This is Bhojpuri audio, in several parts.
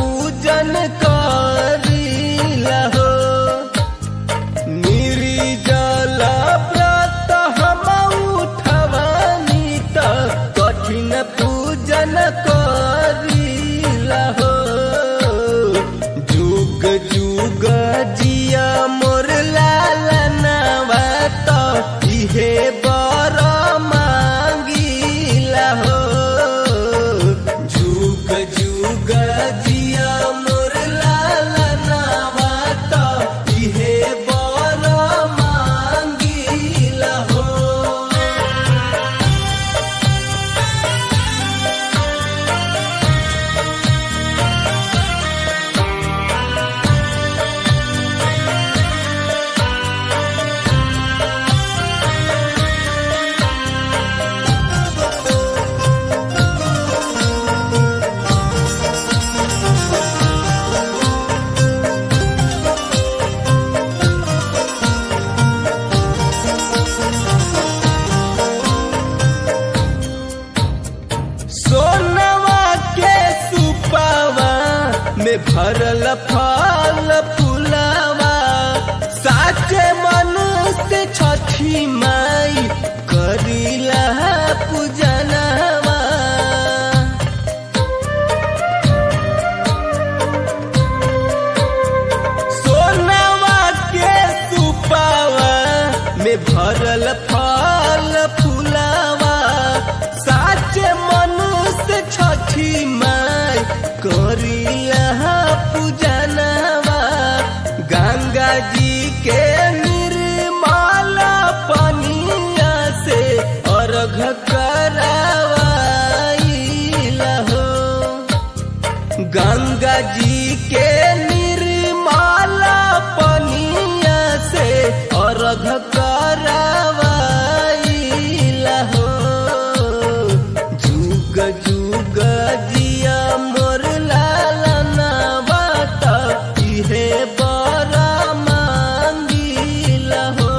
पूजन करीला हो। निर्जल व्रत हम उठवानी त कठिन पूजन करीला हो। जुग जुग जिया मोर लालनवा त इहे बर मांगिला हो। जुग जुग जिया मोर लालनवा त इहे बर मांगिला हो। सोनवा के सुपावा में भरल फल फूलवा साचे मन से छठी माई करीला पूजनवा। सोनवा के सुपावा में भरल फल फूलवा साचे मन से छठी माई करीला पूजनवा। गंगा जी के निर्मल पनिया से अर्घ करावाइला हो। गंगा जी के निर्मल पनिया से अर्घ करावाइला हो। जुग जुग जिया मोर लालनवा त इहे बर मांगिला हो।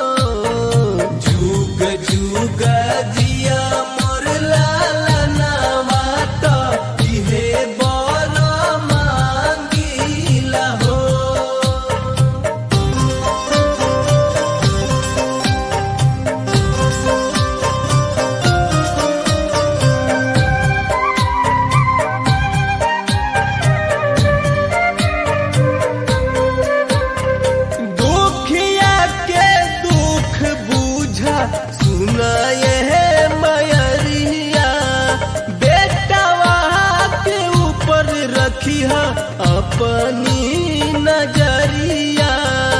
जुग जुग जिया मोर लालनवा त इहे बर मांगिला हो। दुखिया के दुख बुझा सुनाए मयरिया बेटवा के ऊपर रखिया अपनी नजरिया।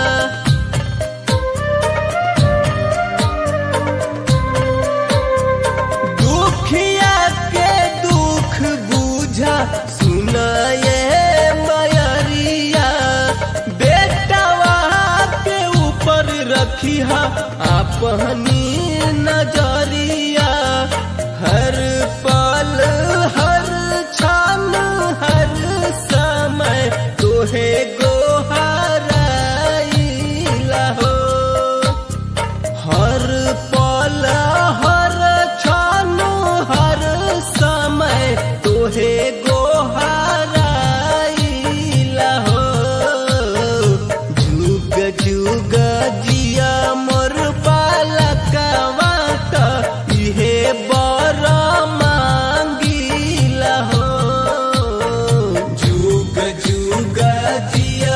दुखिया के दुख बुझा सुनाए मयरिया बेटवा के ऊपर रखिया अपनी नजरिया। हर पल हर क्षण हर समय तोहे गोहराइला हो। हर पल हर क्षण हर समय तोहे गोहराइला हो। जुग जुग जिया मोर बालकवा त इहे बर मांगिला हो। जुग जुग जिया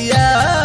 मैया